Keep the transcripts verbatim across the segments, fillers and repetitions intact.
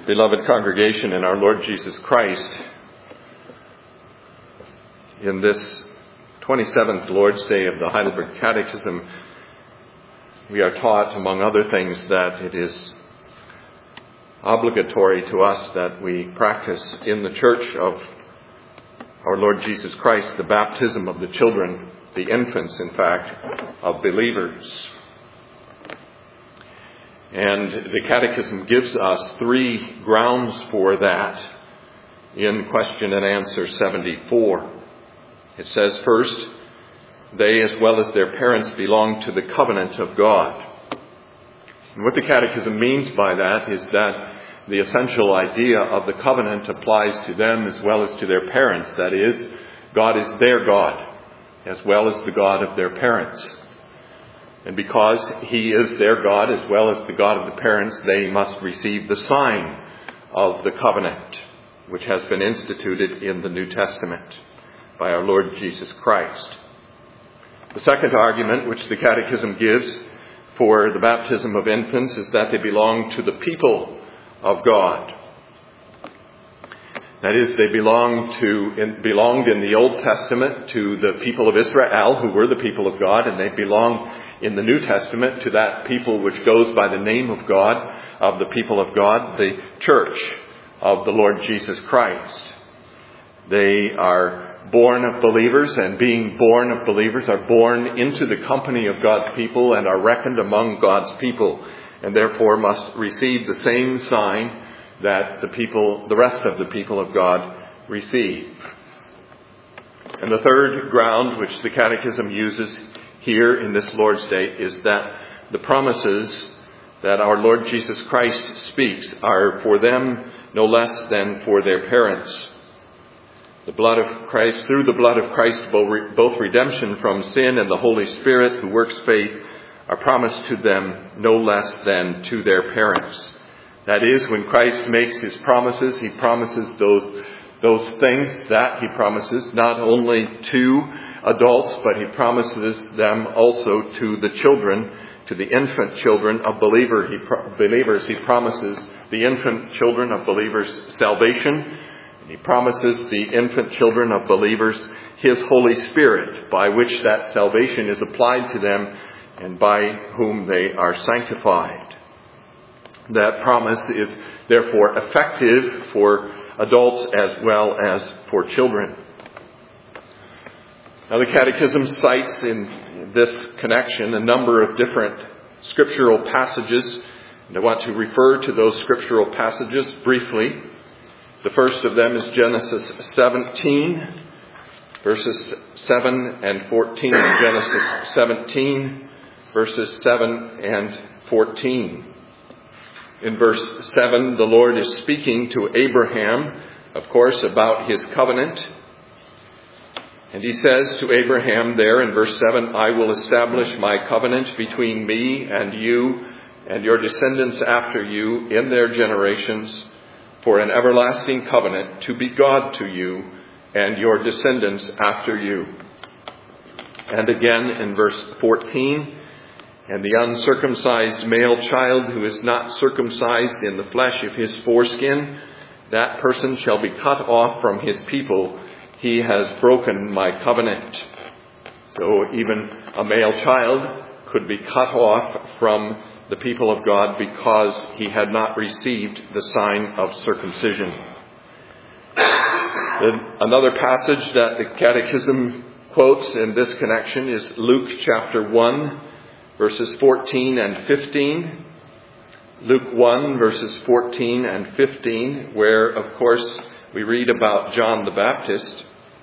Beloved congregation in our Lord Jesus Christ, in this twenty-seventh Lord's Day of the Heidelberg Catechism, we are taught, among other things, that it is obligatory to us that we practice in the Church of our Lord Jesus Christ the baptism of the children, the infants, in fact, of believers. And the Catechism gives us three grounds for that in question and answer seventy-four. It says, first, they as well as their parents belong to the covenant of God. And what the Catechism means by that is that the essential idea of the covenant applies to them as well as to their parents. That is, God is their God as well as the God of their parents. And because He is their God as well as the God of the parents, they must receive the sign of the covenant, which has been instituted in the New Testament by our Lord Jesus Christ. The second argument which the Catechism gives for the baptism of infants is that they belong to the people of God. That is, they belong to, in, belonged in the Old Testament to the people of Israel, who were the people of God, and they belong in the New Testament to that people which goes by the name of God, of the people of God, the Church of the Lord Jesus Christ. They are born of believers, and being born of believers are born into the company of God's people and are reckoned among God's people, and therefore must receive the same sign that the people, the rest of the people of God receive. And the third ground which the Catechism uses here in this Lord's Day is that the promises that our Lord Jesus Christ speaks are for them no less than for their parents. The blood of Christ, through the blood of Christ, both redemption from sin and the Holy Spirit who works faith are promised to them no less than to their parents. That is, when Christ makes His promises, He promises those, those things that He promises not only to adults, but He promises them also to the children, to the infant children of believer, he pro- believers. He promises the infant children of believers salvation. And He promises the infant children of believers His Holy Spirit, by which that salvation is applied to them and by whom they are sanctified. That promise is therefore effective for adults as well as for children. Now, the Catechism cites in this connection a number of different scriptural passages, and I want to refer to those scriptural passages briefly. The first of them is Genesis seventeen, verses seven and fourteen. Genesis seventeen, verses seven and fourteen. In verse seven, the Lord is speaking to Abraham, of course, about His covenant. And He says to Abraham there in verse seven, I will establish my covenant between me and you and your descendants after you in their generations for an everlasting covenant to be God to you and your descendants after you. And again in verse fourteen, and the uncircumcised male child who is not circumcised in the flesh of his foreskin, that person shall be cut off from his people. He has broken my covenant. So even a male child could be cut off from the people of God because he had not received the sign of circumcision. Another passage that the Catechism quotes in this connection is Luke chapter one, verses fourteen and fifteen. Luke one, verses fourteen and fifteen, where, of course, we read about John the Baptist.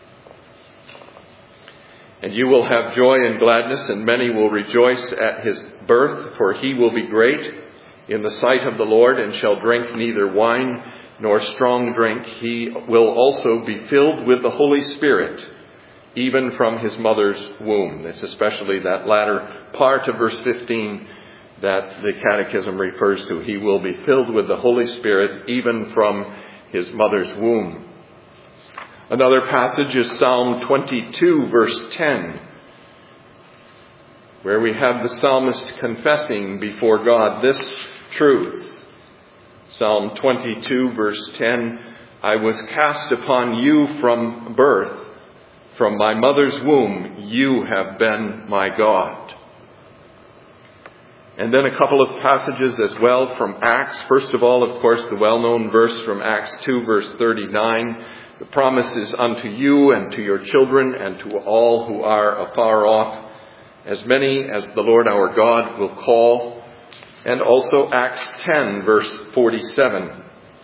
And you will have joy and gladness, and many will rejoice at his birth, for he will be great in the sight of the Lord, and shall drink neither wine nor strong drink. He will also be filled with the Holy Spirit, even from his mother's womb. It's especially that latter part of verse fifteen that the Catechism refers to. He will be filled with the Holy Spirit, even from his mother's womb. Another passage is Psalm twenty-two, verse ten, where we have the psalmist confessing before God this truth. Psalm twenty-two, verse ten, I was cast upon you from birth. From my mother's womb, you have been my God. And then a couple of passages as well from Acts. First of all, of course, the well-known verse from Acts two, verse thirty-nine. The promise is unto you and to your children and to all who are afar off, as many as the Lord our God will call. And also Acts ten, verse forty-seven.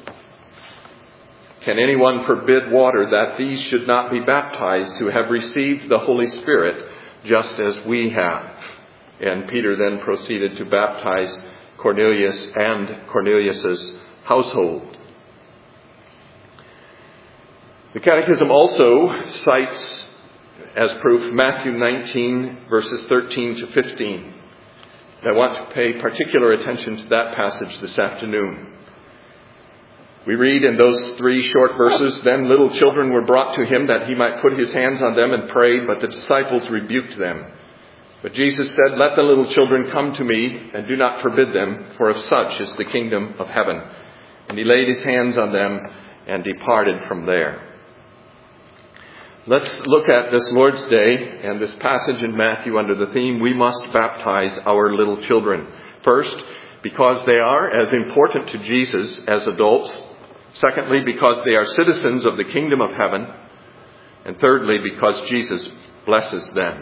Can anyone forbid water that these should not be baptized who have received the Holy Spirit just as we have? And Peter then proceeded to baptize Cornelius and Cornelius's household. The Catechism also cites as proof Matthew nineteen, verses thirteen to fifteen. I want to pay particular attention to that passage this afternoon. We read in those three short verses, Then little children were brought to him that he might put his hands on them and pray, but the disciples rebuked them. But Jesus said, Let the little children come to me, and do not forbid them, for of such is the kingdom of heaven. And he laid his hands on them and departed from there. Let's look at this Lord's Day and this passage in Matthew under the theme, We must baptize our little children. First, because they are as important to Jesus as adults. Secondly, because they are citizens of the kingdom of heaven. And thirdly, because Jesus blesses them.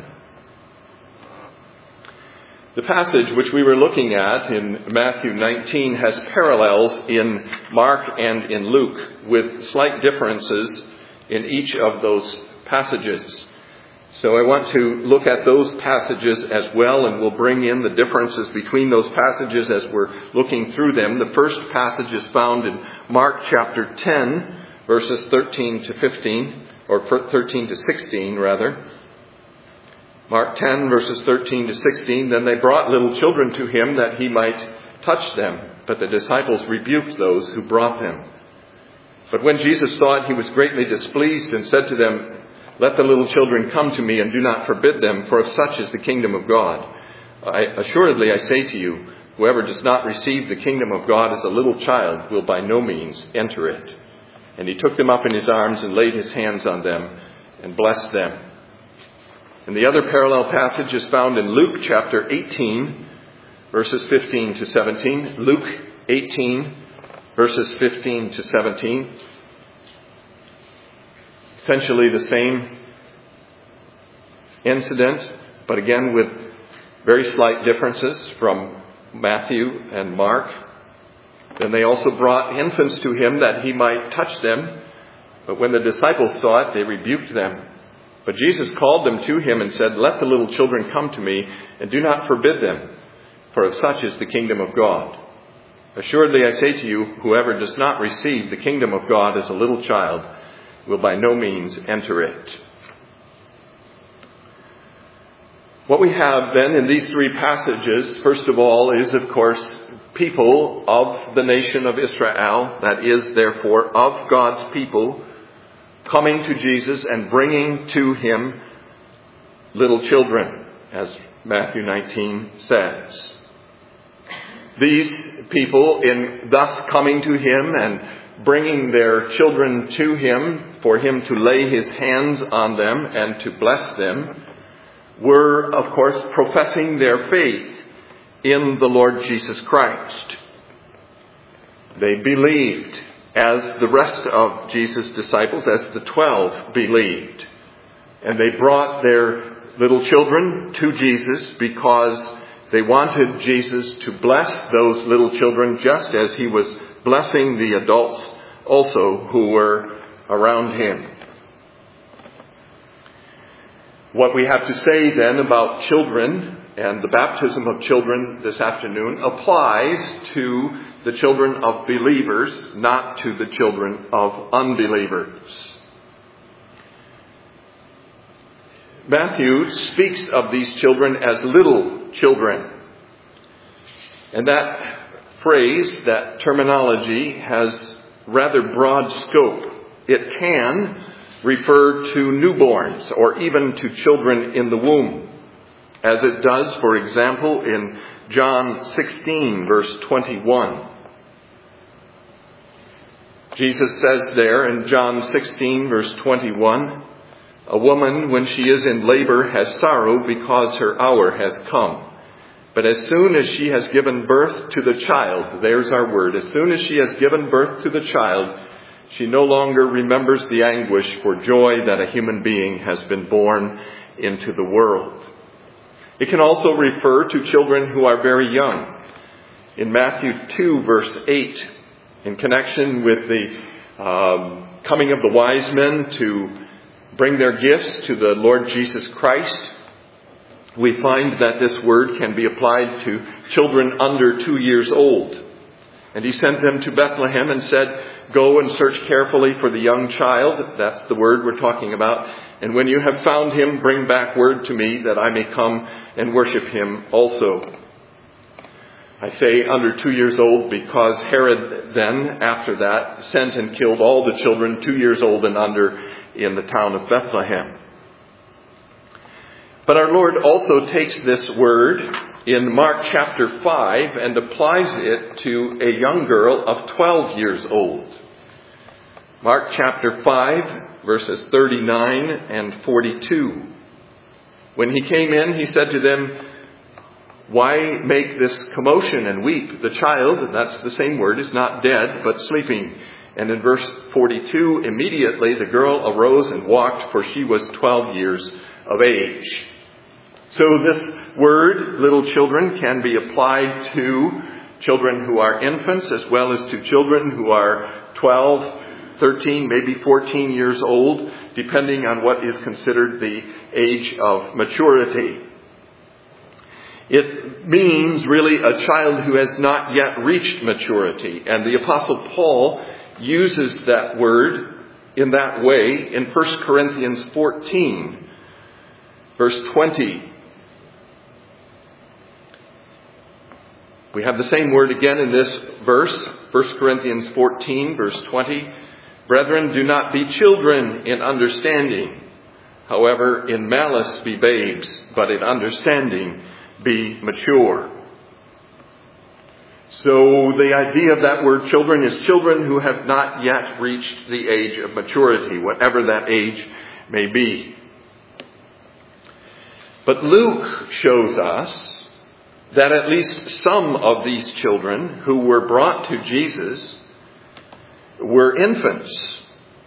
The passage which we were looking at in Matthew nineteen has parallels in Mark and in Luke, with slight differences in each of those passages. So I want to look at those passages as well, and we'll bring in the differences between those passages as we're looking through them. The first passage is found in Mark chapter ten, verses thirteen to fifteen, or thirteen to sixteen rather. Mark ten, verses thirteen to sixteen, Then they brought little children to him that he might touch them, but the disciples rebuked those who brought them. But when Jesus saw it, he was greatly displeased and said to them, Let the little children come to me, and do not forbid them, for of such is the kingdom of God. I, assuredly I say to you, whoever does not receive the kingdom of God as a little child will by no means enter it. And he took them up in his arms and laid his hands on them and blessed them. And the other parallel passage is found in Luke chapter eighteen, verses fifteen to seventeen. Luke eighteen, verses fifteen to seventeen. Essentially the same incident, but again with very slight differences from Matthew and Mark. Then they also brought infants to him that he might touch them. But when the disciples saw it, they rebuked them. But Jesus called them to him and said, Let the little children come to me, and do not forbid them, for of such is the kingdom of God. Assuredly I say to you, whoever does not receive the kingdom of God as a little child will by no means enter it. What we have then in these three passages, first of all, is of course people of the nation of Israel, that is therefore of God's people, coming to Jesus and bringing to him little children, as Matthew nineteen says. These people, in thus coming to him and bringing their children to him for him to lay his hands on them and to bless them, were, of course, professing their faith in the Lord Jesus Christ. They believed, as the rest of Jesus' disciples, as the twelve believed. And they brought their little children to Jesus because they wanted Jesus to bless those little children just as he was blessing the adults also who were around him. What we have to say then about children and the baptism of children this afternoon applies to the children of believers, not to the children of unbelievers. Matthew speaks of these children as little children. And that phrase, that terminology, has rather broad scope. It can refer to newborns or even to children in the womb, as it does, for example, in John sixteen, verse twenty-one. Jesus says there in John sixteen, verse twenty-one, "A woman, when she is in labor, has sorrow because her hour has come. But as soon as she has given birth to the child," there's our word, "as soon as she has given birth to the child, she no longer remembers the anguish for joy that a human being has been born into the world." It can also refer to children who are very young. In Matthew two, verse eight, in connection with the um, coming of the wise men to bring their gifts to the Lord Jesus Christ, we find that this word can be applied to children under two years old. And he sent them to Bethlehem and said, "Go and search carefully for the young child." That's the word we're talking about. "And when you have found him, bring back word to me that I may come and worship him also." I say under two years old because Herod then, after that, sent and killed all the children two years old and under in the town of Bethlehem. But our Lord also takes this word in Mark chapter five and applies it to a young girl of twelve years old. Mark chapter five, verses thirty-nine and forty-two. "When he came in, he said to them, 'Why make this commotion and weep? The child,'" that's the same word, "is not dead, but sleeping." And in verse forty-two, "Immediately the girl arose and walked, for she was twelve years of age." So this word, little children, can be applied to children who are infants as well as to children who are twelve, thirteen, maybe fourteen years old, depending on what is considered the age of maturity. It means really a child who has not yet reached maturity. And the Apostle Paul uses that word in that way in First Corinthians fourteen, verse twenty. We have the same word again in this verse, First Corinthians fourteen, verse twenty. "Brethren, do not be children in understanding. However, in malice be babes, but in understanding be mature." So the idea of that word children is children who have not yet reached the age of maturity, whatever that age may be. But Luke shows us that at least some of these children who were brought to Jesus were infants.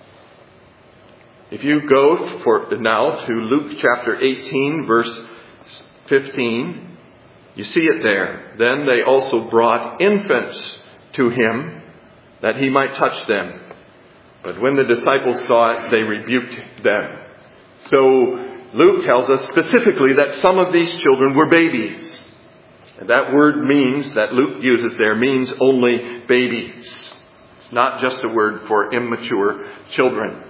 If you go for now to Luke chapter eighteen, verse fifteen, you see it there. "Then they also brought infants to him, that he might touch them. But when the disciples saw it, they rebuked them." So Luke tells us specifically that some of these children were babies. And that word means, that Luke uses there, means only babies. It's not just a word for immature children.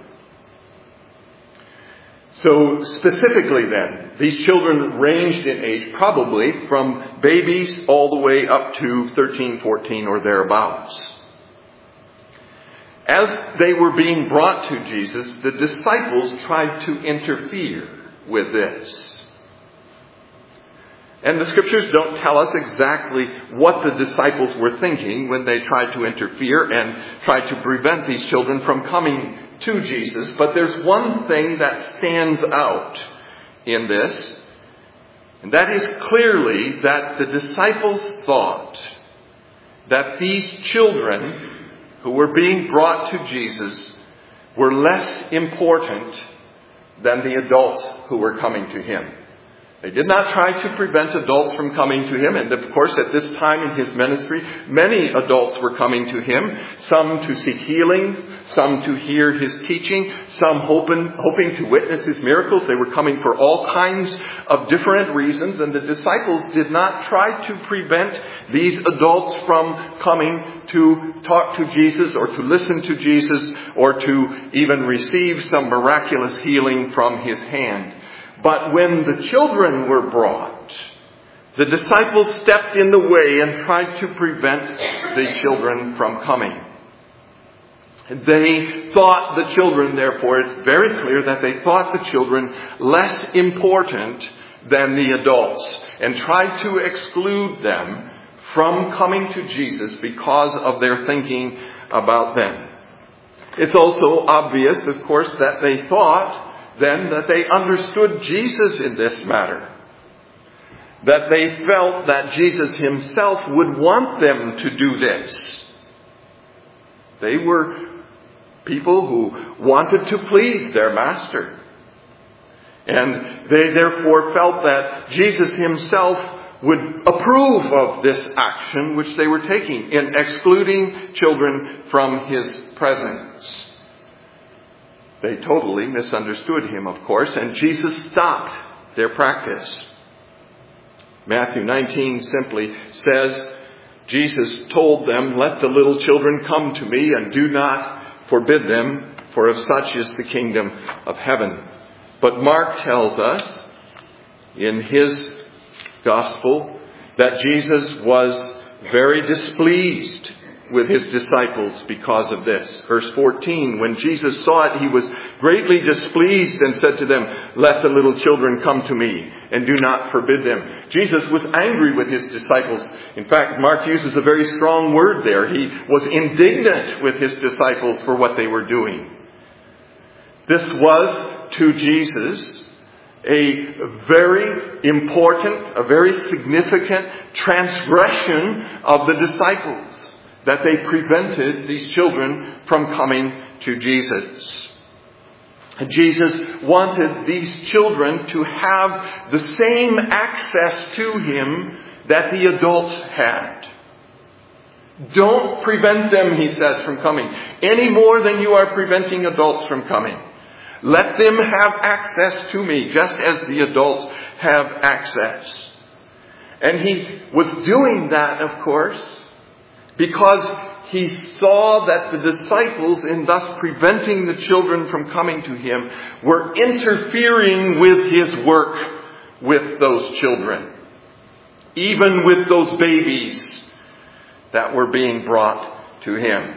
So specifically then, these children ranged in age probably from babies all the way up to thirteen, fourteen or thereabouts. As they were being brought to Jesus, the disciples tried to interfere with this. And the scriptures don't tell us exactly what the disciples were thinking when they tried to interfere and tried to prevent these children from coming to Jesus. But there's one thing that stands out in this, and that is clearly that the disciples thought that these children who were being brought to Jesus were less important than the adults who were coming to him. They did not try to prevent adults from coming to him. And of course, at this time in his ministry, many adults were coming to him. Some to seek healings, some to hear his teaching, some hoping, hoping to witness his miracles. They were coming for all kinds of different reasons. And the disciples did not try to prevent these adults from coming to talk to Jesus or to listen to Jesus or to even receive some miraculous healing from his hand. But when the children were brought, the disciples stepped in the way and tried to prevent the children from coming. They thought the children, therefore, it's very clear that they thought the children less important than the adults and tried to exclude them from coming to Jesus because of their thinking about them. It's also obvious, of course, that they thought then that they understood Jesus in this matter. That they felt that Jesus himself would want them to do this. They were people who wanted to please their master. And they therefore felt that Jesus himself would approve of this action which they were taking in excluding children from his presence. They totally misunderstood him, of course, and Jesus stopped their practice. Matthew nineteen simply says, Jesus told them, "Let the little children come to me and do not forbid them, for of such is the kingdom of heaven." But Mark tells us in his gospel that Jesus was very displeased with his disciples because of this. Verse fourteen, when Jesus saw it, he was greatly displeased and said to them, "Let the little children come to me and do not forbid them." Jesus was angry with his disciples. In fact, Mark uses a very strong word there. He was indignant with his disciples for what they were doing. This was to Jesus a very important, a very significant transgression of the disciples, that they prevented these children from coming to Jesus. Jesus wanted these children to have the same access to him that the adults had. Don't prevent them, he says, from coming, any more than you are preventing adults from coming. Let them have access to me, just as the adults have access. And he was doing that, of course, because he saw that the disciples, in thus preventing the children from coming to him, were interfering with his work with those children. Even with those babies that were being brought to him.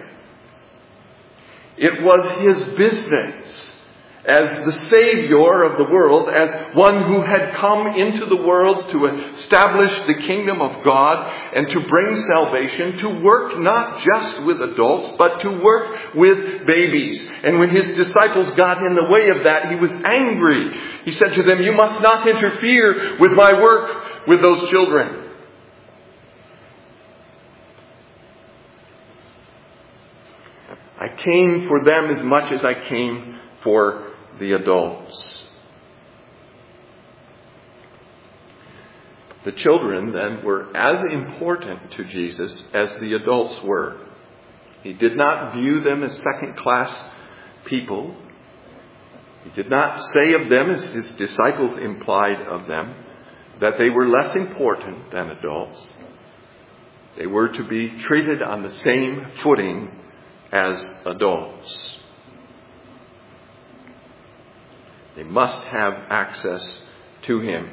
It was his business as the Savior of the world, as one who had come into the world to establish the kingdom of God and to bring salvation, to work not just with adults, but to work with babies. And when his disciples got in the way of that, he was angry. He said to them, "You must not interfere with my work with those children." I came for them as much as I came for the adults. The children then were as important to Jesus as the adults were. He did not view them as second-class people. He did not say of them, as his disciples implied of them, that they were less important than adults. They were to be treated on the same footing as adults. They must have access to him.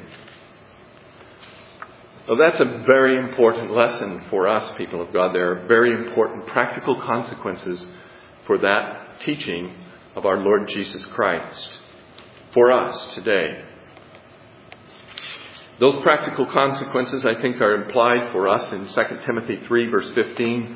Well, that's a very important lesson for us, people of God. There are very important practical consequences for that teaching of our Lord Jesus Christ for us today. Those practical consequences, I think, are implied for us in Second Timothy three, verse fifteen,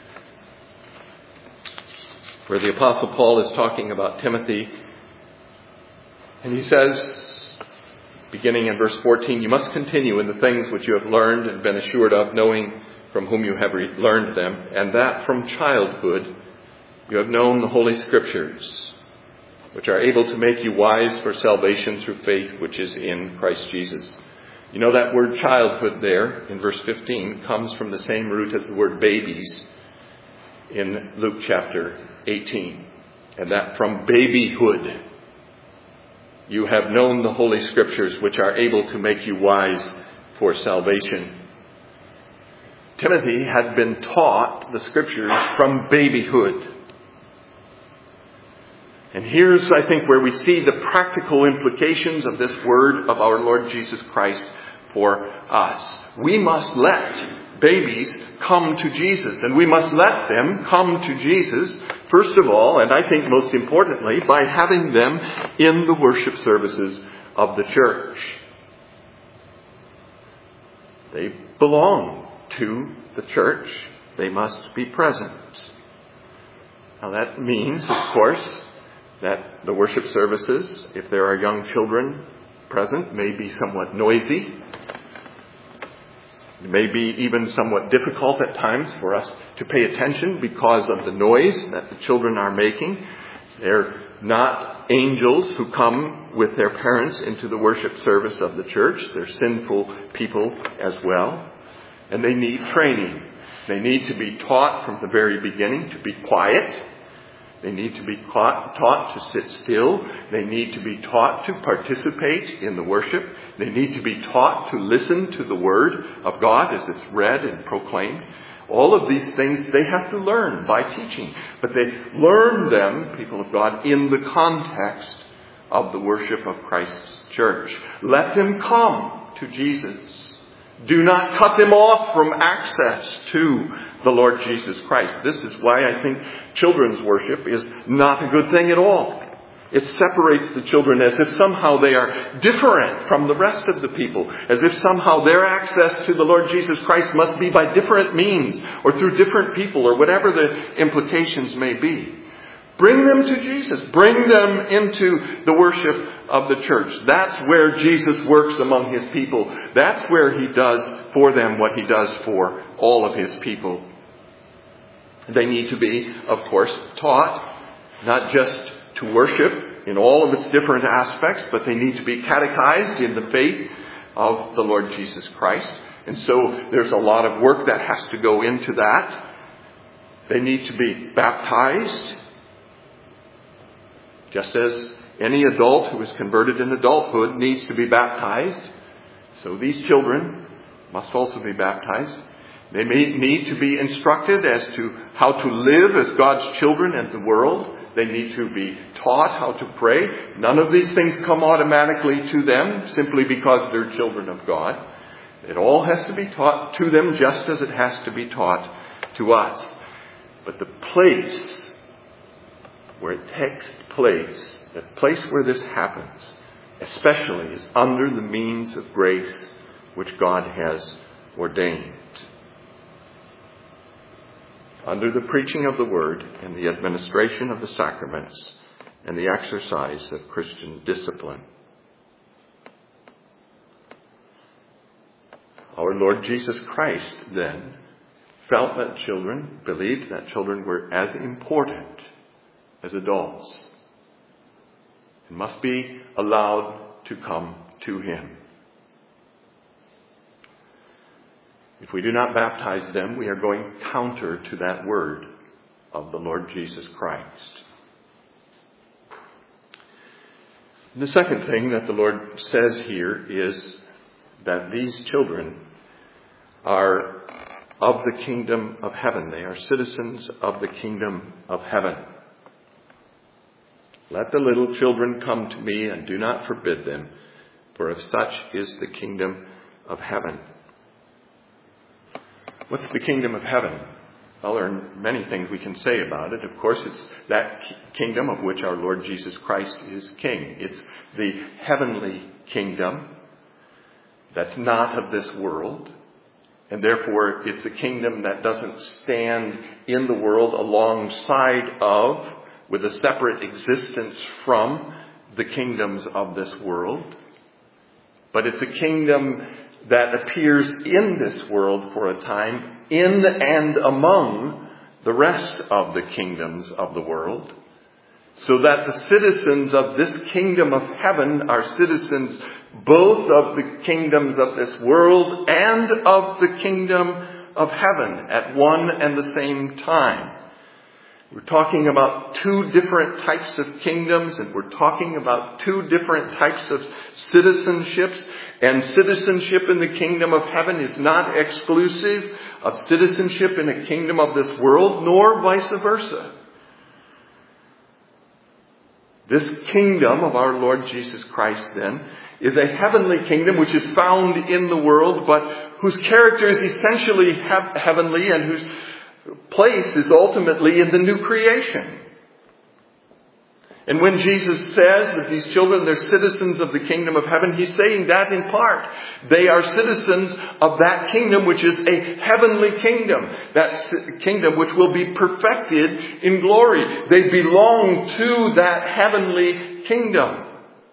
where the Apostle Paul is talking about Timothy. And he says, beginning in verse fourteen, "You must continue in the things which you have learned and been assured of, knowing from whom you have re- learned them, and that from childhood you have known the Holy Scriptures, which are able to make you wise for salvation through faith which is in Christ Jesus." You know, that word childhood there in verse fifteen comes from the same root as the word babies in Luke chapter eighteen. And that from babyhood you have known the Holy Scriptures, which are able to make you wise for salvation. Timothy had been taught the Scriptures from babyhood. And here's, I think, where we see the practical implications of this word of our Lord Jesus Christ for us. We must let babies come to Jesus. And we must let them come to Jesus, first of all, and I think most importantly, by having them in the worship services of the church. They belong to the church. They must be present. Now that means, of course, that the worship services, if there are young children present, may be somewhat noisy. It may be even somewhat difficult at times for us to pay attention because of the noise that the children are making. They're not angels who come with their parents into the worship service of the church. They're sinful people as well. And they need training. They need to be taught from the very beginning to be quiet. They need to be taught, taught to sit still. They need to be taught to participate in the worship. They need to be taught to listen to the Word of God as it's read and proclaimed. All of these things they have to learn by teaching. But they learn them, people of God, in the context of the worship of Christ's church. Let them come to Jesus. Do not cut them off from access to the Lord Jesus Christ. This is why I think children's worship is not a good thing at all. It separates the children as if somehow they are different from the rest of the people. As if somehow their access to the Lord Jesus Christ must be by different means or through different people or whatever the implications may be. Bring them to Jesus. Bring them into the worship of the church. That's where Jesus works among his people. That's where he does for them what he does for all of his people. They need to be, of course, taught not just to worship in all of its different aspects, but they need to be catechized in the faith of the Lord Jesus Christ. And so there's a lot of work that has to go into that. They need to be baptized, just as any adult who is converted in adulthood needs to be baptized. So these children must also be baptized. They may need to be instructed as to how to live as God's children in the world. They need to be taught how to pray. None of these things come automatically to them simply because they're children of God. It all has to be taught to them just as it has to be taught to us. But the place where it takes place, the place where this happens, especially is under the means of grace which God has ordained. Under the preaching of the Word and the administration of the sacraments and the exercise of Christian discipline. Our Lord Jesus Christ, then, felt that children, believed that children were as important as adults and must be allowed to come to him. If we do not baptize them, we are going counter to that word of the Lord Jesus Christ. The second thing that the Lord says here is that these children are of the kingdom of heaven. They are citizens of the kingdom of heaven. Let the little children come to me and do not forbid them, for of such is the kingdom of heaven. What's the kingdom of heaven? Well, there are many things we can say about it. Of course, it's that kingdom of which our Lord Jesus Christ is king. It's the heavenly kingdom that's not of this world. And therefore, it's a kingdom that doesn't stand in the world alongside of, with a separate existence from the kingdoms of this world. But it's a kingdom that appears in this world for a time, in and among the rest of the kingdoms of the world, so that the citizens of this kingdom of heaven are citizens both of the kingdoms of this world and of the kingdom of heaven at one and the same time. We're talking about two different types of kingdoms, and we're talking about two different types of citizenships. And citizenship in the kingdom of heaven is not exclusive of citizenship in a kingdom of this world, nor vice versa. This kingdom of our Lord Jesus Christ, then, is a heavenly kingdom which is found in the world, but whose character is essentially he- heavenly and whose place is ultimately in the new creation. And when Jesus says that these children, they're citizens of the kingdom of heaven, he's saying that in part. They are citizens of that kingdom which is a heavenly kingdom. That kingdom which will be perfected in glory. They belong to that heavenly kingdom.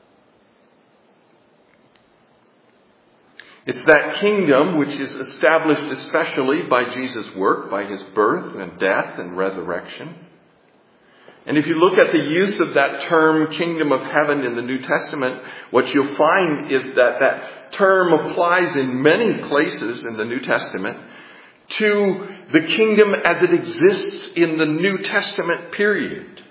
It's that kingdom which is established especially by Jesus' work, by his birth and death and resurrection. And if you look at the use of that term, kingdom of heaven, in the New Testament, what you'll find is that that term applies in many places in the New Testament to the kingdom as it exists in the New Testament period.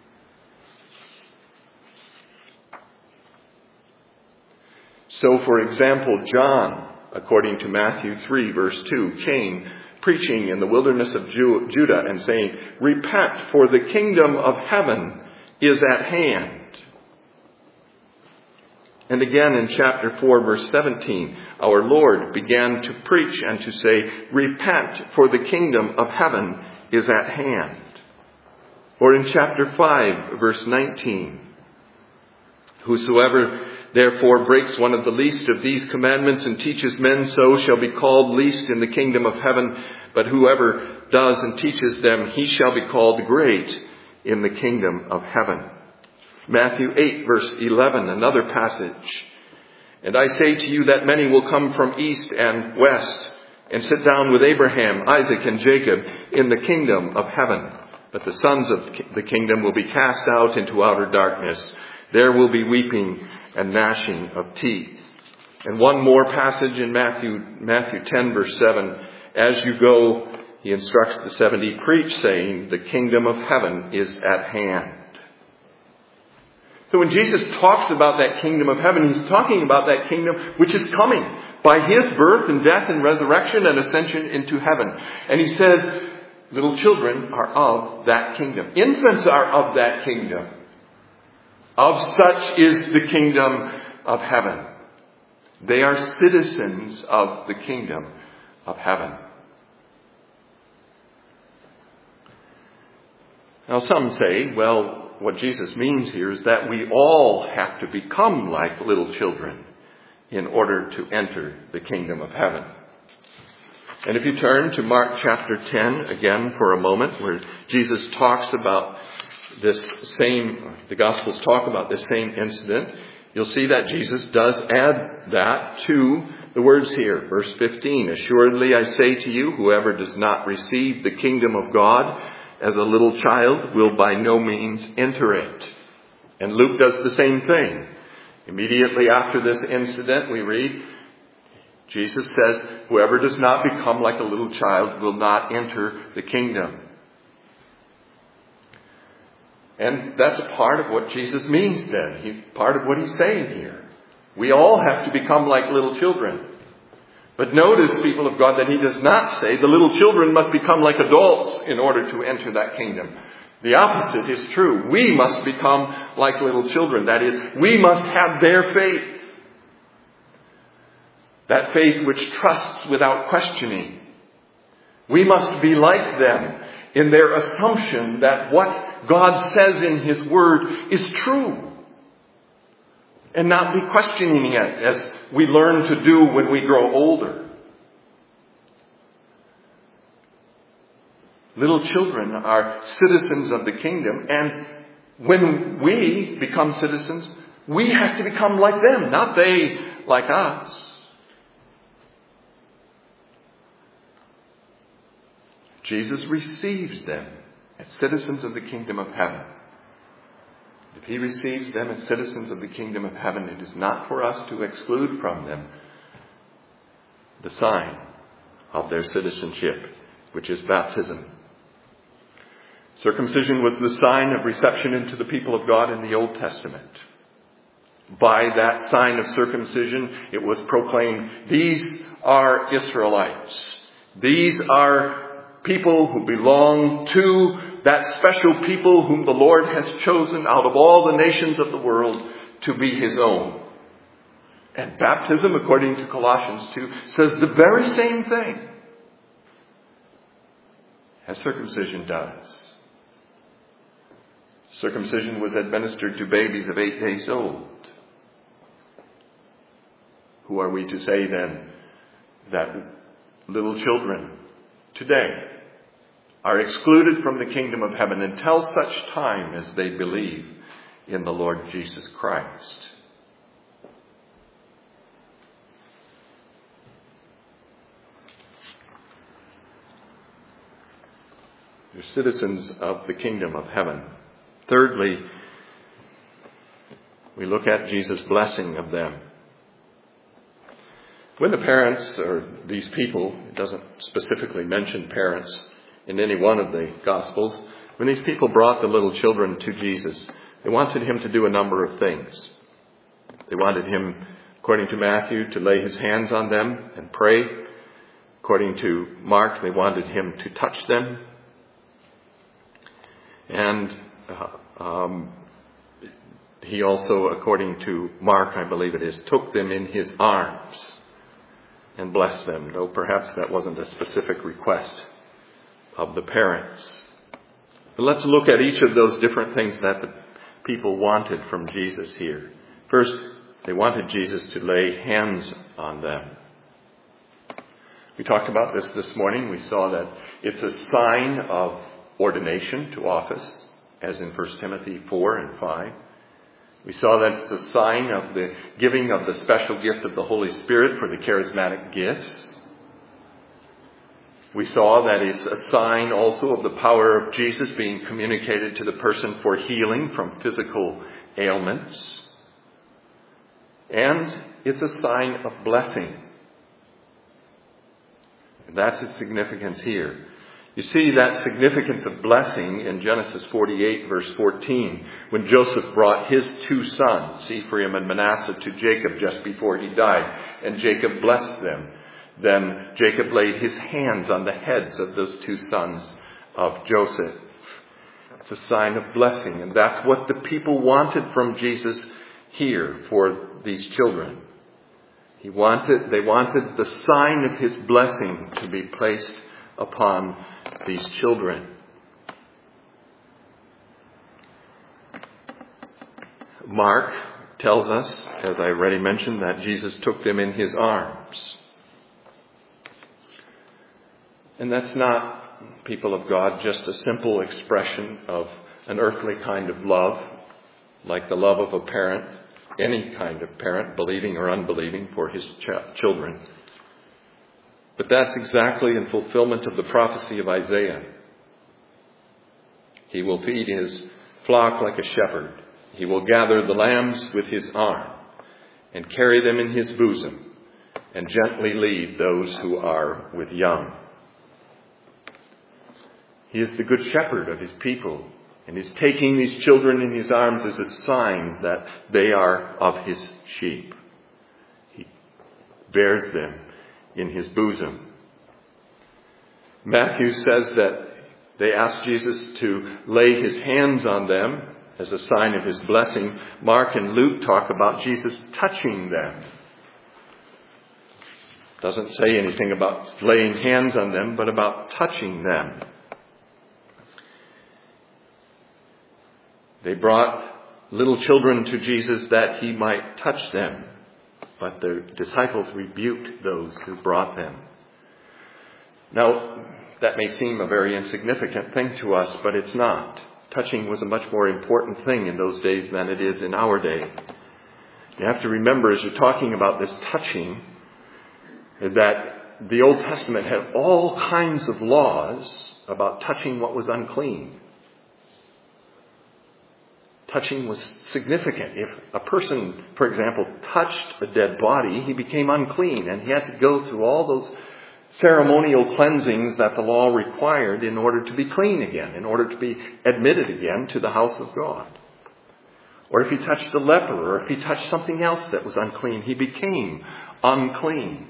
So, for example, John, according to Matthew three, verse two, came preaching in the wilderness of Judah and saying, "Repent, for the kingdom of heaven is at hand." And again in chapter four, verse seventeen, our Lord began to preach and to say, "Repent, for the kingdom of heaven is at hand." Or in chapter five, verse nineteen, "Whosoever therefore breaks one of the least of these commandments and teaches men so shall be called least in the kingdom of heaven. But whoever does and teaches them, he shall be called great in the kingdom of heaven." Matthew eight, verse eleven, another passage. "And I say to you that many will come from east and west and sit down with Abraham, Isaac, and Jacob in the kingdom of heaven. But the sons of the kingdom will be cast out into outer darkness. There will be weeping and gnashing of teeth." And one more passage in Matthew, Matthew ten, verse seven. "As you go," he instructs the seventy, "preach, saying, the kingdom of heaven is at hand." So when Jesus talks about that kingdom of heaven, he's talking about that kingdom which is coming by his birth and death and resurrection and ascension into heaven. And he says, little children are of that kingdom. Infants are of that kingdom. Of such is the kingdom of heaven. They are citizens of the kingdom of heaven. Now some say, well, what Jesus means here is that we all have to become like little children in order to enter the kingdom of heaven. And if you turn to Mark chapter ten again for a moment, where Jesus talks about this same, the Gospels talk about this same incident, you'll see that Jesus does add that to the words here. Verse fifteen, "Assuredly I say to you, whoever does not receive the kingdom of God as a little child will by no means enter it." And Luke does the same thing. Immediately after this incident, we read, Jesus says, "Whoever does not become like a little child will not enter the kingdom." And that's part of what Jesus means then. He, part of what he's saying here. We all have to become like little children. But notice, people of God, that he does not say the little children must become like adults in order to enter that kingdom. The opposite is true. We must become like little children. That is, we must have their faith. That faith which trusts without questioning. We must be like them in their assumption that what God says in his word is true. And not be questioning it as we learn to do when we grow older. Little children are citizens of the kingdom, and when we become citizens, we have to become like them, not they like us. Jesus receives them as citizens of the kingdom of heaven. If he receives them as citizens of the kingdom of heaven, it is not for us to exclude from them the sign of their citizenship, which is baptism. Circumcision was the sign of reception into the people of God in the Old Testament. By that sign of circumcision, it was proclaimed, these are Israelites. These are people who belong to that special people whom the Lord has chosen out of all the nations of the world to be his own. And baptism, according to Colossians two, says the very same thing as circumcision does. Circumcision was administered to babies of eight days old. Who are we to say then that little children today are excluded from the kingdom of heaven until such time as they believe in the Lord Jesus Christ? They're citizens of the kingdom of heaven. Thirdly, we look at Jesus' blessing of them. When the parents, or these people, it doesn't specifically mention parents in any one of the Gospels, when these people brought the little children to Jesus, they wanted him to do a number of things. They wanted him, according to Matthew, to lay his hands on them and pray. According to Mark, they wanted him to touch them. And uh, um, he also, according to Mark, I believe it is, took them in his arms and blessed them, though perhaps that wasn't a specific request of the parents. But let's look at each of those different things that the people wanted from Jesus here. First, they wanted Jesus to lay hands on them. We talked about this this morning. We saw that it's a sign of ordination to office, as in First Timothy four and five. We saw that it's a sign of the giving of the special gift of the Holy Spirit for the charismatic gifts. We saw that it's a sign also of the power of Jesus being communicated to the person for healing from physical ailments. And it's a sign of blessing. And that's its significance here. You see that significance of blessing in Genesis forty-eight, verse fourteen, when Joseph brought his two sons, Ephraim and Manasseh, to Jacob just before he died, and Jacob blessed them. Then Jacob laid his hands on the heads of those two sons of Joseph. It's a sign of blessing, and that's what the people wanted from Jesus here for these children. He wanted, they wanted the sign of his blessing to be placed upon these children. Mark tells us, as I already mentioned, that Jesus took them in his arms. And that's not, people of God, just a simple expression of an earthly kind of love, like the love of a parent, any kind of parent, believing or unbelieving, for his ch- children. But that's exactly in fulfillment of the prophecy of Isaiah. He will feed his flock like a shepherd. He will gather the lambs with his arm and carry them in his bosom and gently lead those who are with young. He is the good shepherd of his people, and is taking these children in his arms as a sign that they are of his sheep. He bears them in his bosom. Matthew says that they asked Jesus to lay his hands on them as a sign of his blessing. Mark and Luke talk about Jesus touching them. Doesn't say anything about laying hands on them, but about touching them. They brought little children to Jesus that he might touch them. But the disciples rebuked those who brought them. Now, that may seem a very insignificant thing to us, but it's not. Touching was a much more important thing in those days than it is in our day. You have to remember, as you're talking about this touching, that the Old Testament had all kinds of laws about touching what was unclean. Touching was significant. If a person, for example, touched a dead body, he became unclean, and he had to go through all those ceremonial cleansings that the law required in order to be clean again, in order to be admitted again to the house of God. Or if he touched a leper, or if he touched something else that was unclean, he became unclean.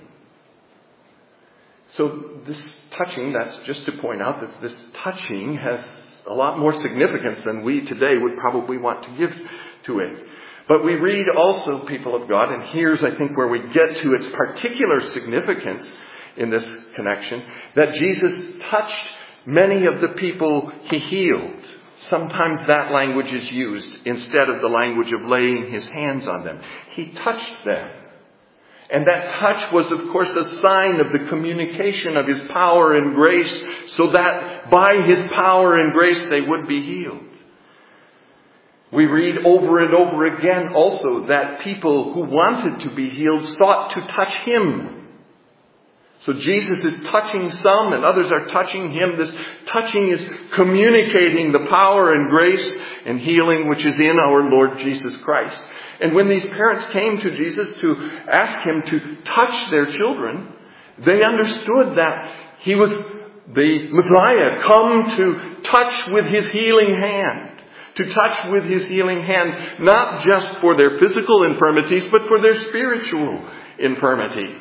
So this touching, that's just to point out that this touching has a lot more significance than we today would probably want to give to it. But we read also, people of God, and here's, I think, where we get to its particular significance in this connection, that Jesus touched many of the people he healed. sometimes that language is used instead of the language of laying his hands on them. He touched them. And that touch was, of course, a sign of the communication of his power and grace, so that by his power and grace they would be healed. We read over and over again also that people who wanted to be healed sought to touch him. So Jesus is touching some and others are touching him. This touching is communicating the power and grace and healing which is in our Lord Jesus Christ. And when these parents came to Jesus to ask him to touch their children, they understood that he was the Messiah come to touch with his healing hand. To touch with his healing hand, not just for their physical infirmities, but for their spiritual infirmities.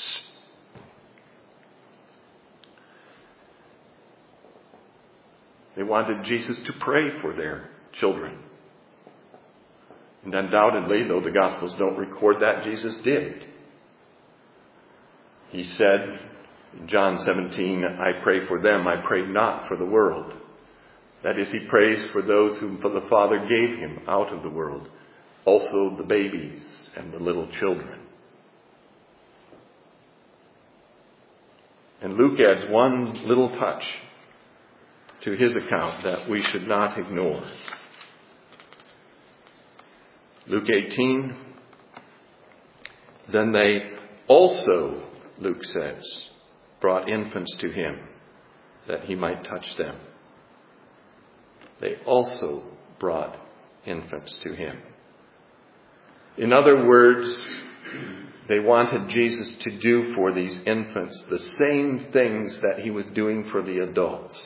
They wanted Jesus to pray for their children. And undoubtedly, though the Gospels don't record that, Jesus did. He said in John seventeen, I pray for them, I pray not for the world. That is, he prays for those whom the Father gave him out of the world, also the babies and the little children. And Luke adds one little touch to his account that we should not ignore. Luke eighteen, then they also, Luke says, brought infants to him that he might touch them. They also brought infants to him. In other words, they wanted Jesus to do for these infants the same things that he was doing for the adults.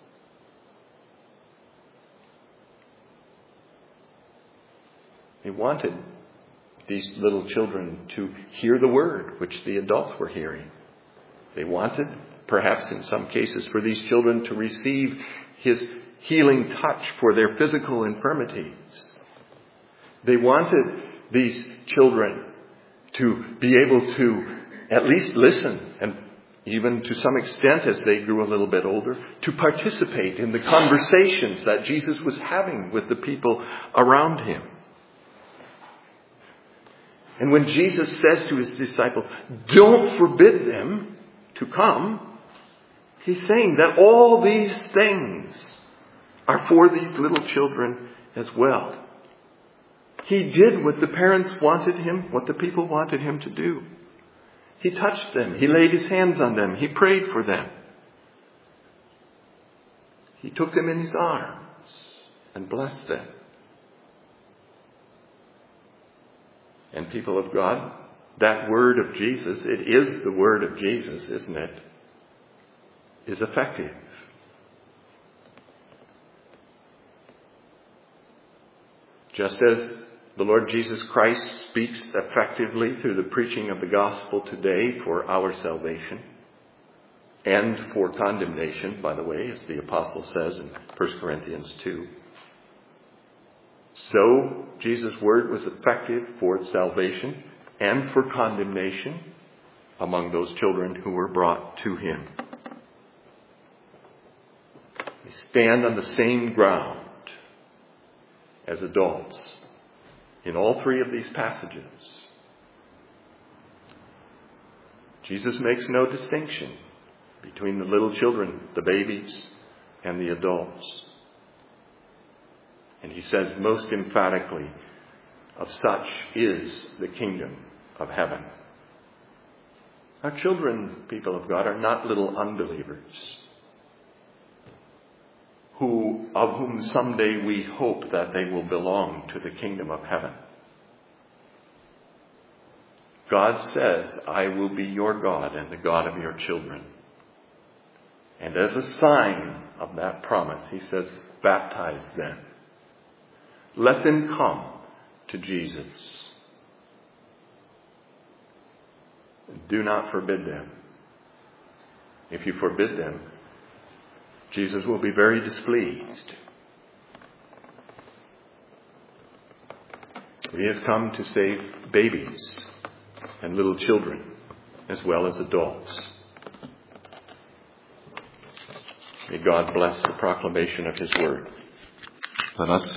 They wanted these little children to hear the word which the adults were hearing. They wanted, perhaps in some cases, for these children to receive his healing touch for their physical infirmities. They wanted these children to be able to at least listen, and even to some extent as they grew a little bit older, to participate in the conversations that Jesus was having with the people around him. And when Jesus says to his disciples, don't forbid them to come, he's saying that all these things are for these little children as well. He did what the parents wanted him, what the people wanted him to do. He touched them. He laid his hands on them. He prayed for them. He took them in his arms and blessed them. And people of God, that word of Jesus, it is the word of Jesus, isn't it? Is effective. Just as the Lord Jesus Christ speaks effectively through the preaching of the gospel today for our salvation and for condemnation, by the way, as the apostle says in First Corinthians two. So Jesus' word was effective for salvation and for condemnation among those children who were brought to him. They stand on the same ground as adults in all three of these passages. Jesus makes no distinction between the little children, the babies, and the adults. And he says most emphatically, of such is the kingdom of heaven. Our children, people of God, are not little unbelievers who, of whom someday we hope that they will belong to the kingdom of heaven. God says, I will be your God and the God of your children. And as a sign of that promise, he says, baptize them. Let them come to Jesus. Do not forbid them. If you forbid them, Jesus will be very displeased. He has come to save babies and little children as well as adults. May God bless the proclamation of his word. Let us